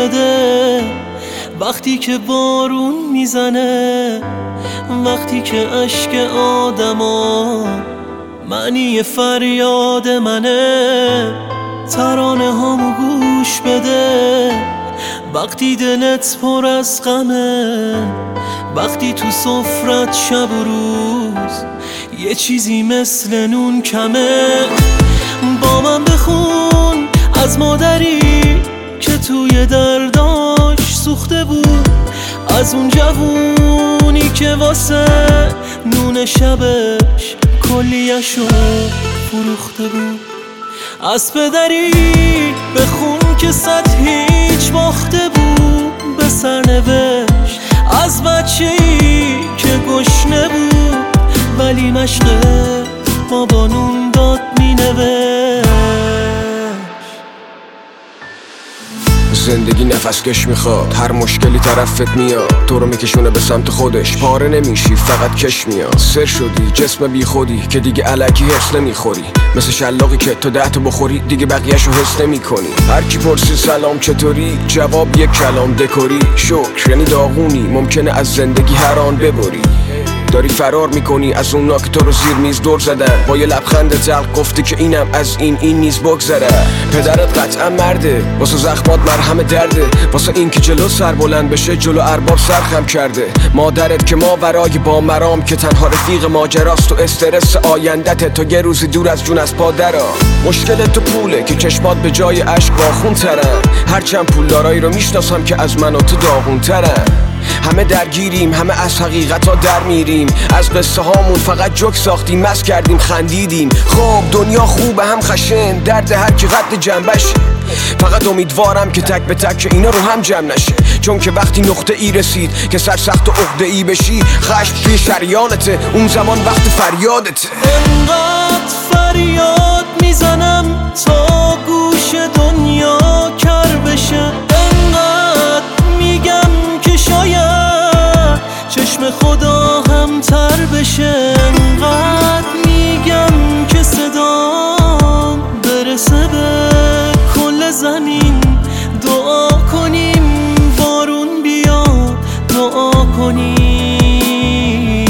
بده. وقتی که بارون میزنه، وقتی که اشک آدما معنی فریاد منه، ترانه هامو گوش بده. وقتی دلت پر از غمه، وقتی تو سفرت شب و روز یه چیزی مثل نون کمه، با من بخون از مادری که توی درداش سوخته بود، از اون جوونی که واسه نون شبش کلیه‌شو فروخته بود، از پدری بخون که صد هیچ باخته بود به سرنوشت، از بچه‌ای که گشنه بود ولی مشق بابا نون داد مینوشت. زندگی نفس کش میخواد، هر مشکلی طرفت میاد، تو رو میکشونه به سمت خودش، پاره نمیشی فقط کش میاد. سر شدی جسم بی خودی که دیگه الکی حس نمیخوری، مثل شلاقی که تو 10 تا بخوری دیگه بقیه‌شو حس نمیکنی. هر کی پرسی سلام چطوری، جواب یک کلام دکوری، شکر یعنی داغونی، ممکنه از زندگی هر آن ببری. داری فرار میکنی از اونا که تو رو زیر میز دور زدن، با یه لبخند زلق گفتی که اینم از این نیز بگذره. پدرت قطعا مرده، واسه زخمات مرهم درده، واسه این که جلو سر بلند بشه جلو ارباب سرخم کرده. مادرت که ماورای با مرام که تنها رفیق ماجراست و استرس آیندت، تا یه روزی دور از جون از پادرا. مشکل تو پوله که چشمات به جای اشک باخون ترن، هرچند پولدارایی رو میشناسم که از من و تو داغون ترن. همه درگیریم، همه از حقیقتا در میریم، از قصه هامون فقط جوک ساختیم، مست کردیم خندیدیم. خب دنیا خوبه هم خشن، درد هر کی قد جنبش، فقط امیدوارم که تک به تک اینا رو هم جمع نشه، چون که وقتی نقطه ای رسید که سرسخت و عقده ای بشی، خشم توی شریانته، اون زمان وقت فریادته. انقدر فریاد میزنم تا گوش دنیا کر بشه، انقدر میگم که شاید چشم خدا هم تر بشه، انقدر میگم که صدام برسه به کل زمین. دعا کنیم بارون بیاد، دعا کنیم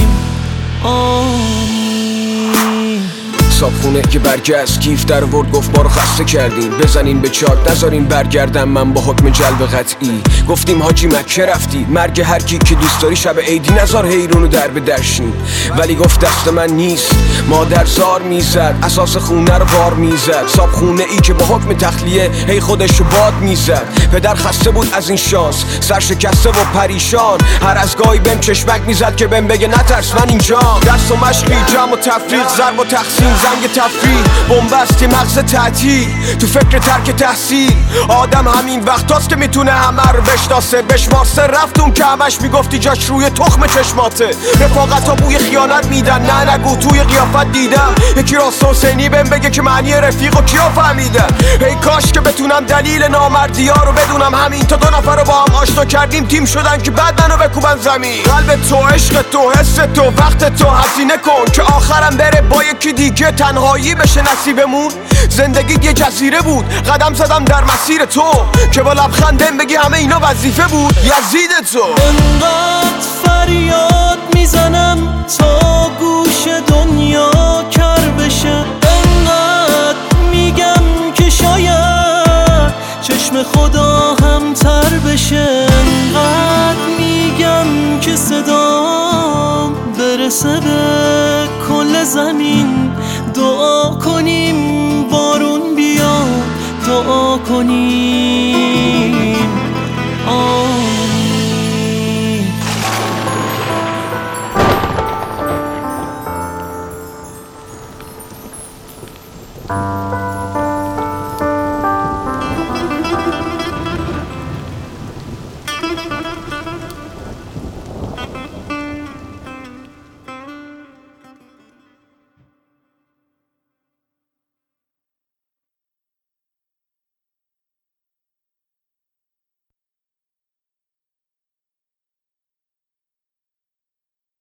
آمین. صابخونه که برگشت کیف در ورد گفت ما رو خسته کردین، بزنین به چارت نذارین برگردم من با حکم جلب قطعی. گفتیم حاجی مکه رفتی، مرگ هر کی که دوست داری شب عیدی نذار حیرونو در به درشین. ولی گفت دست من نیست، مادر زار میزد، اساس خونه رو بار میزد، صابخونه ای که با حکم تخلیه هی خودشو باد میزد. پدر خسته بود از این شانس، سرشکسته و پریشان، هر از گاهی بهم چشمک میزد که بهم بگه نترس من اینجام. درس و مشقی، جمع و تفریق، ضرب و تقسیم، زنگ تفریح، بنبستی مغز تعطیل، تو فکر ترک تحصیل. آدم همین وقتاست که میتونه همه رو بشناسه، بشمارسه رفت اون که همش میگفتی جاش روی تخم چشماته. رفاقتا بوی خیانت میدن، نه نگو توی قیافت دیدم یکی راست حسینی بهم بگه که معنی رفیق و کیا فهمیدن. ای کاش که بتونم دلیل نامردی ها رو بدونم، همین تا 2 نفر رو با هم آشنا کردیم تیم شدن که بعد منو بکوبن زمین. قلب تو، عشق تو، حس تو، وقت تو هزینه کن که آخرم بره با یکی دیگه تنهایی بشه نصیبمون. زندگی یه جزیره بود، قدم زدم در مسیر تو که با لبخندم بگی همه اینا وظیفه بود. یزید تو انقدر فریاد میزنم تا گوش دنیا کر بشه، انقدر میگم که شاید چشم خدا هم تر بشه، انقدر میگم که صدام برسه به کل زمین. دعا کنیم بارون بیاد، دعا کنیم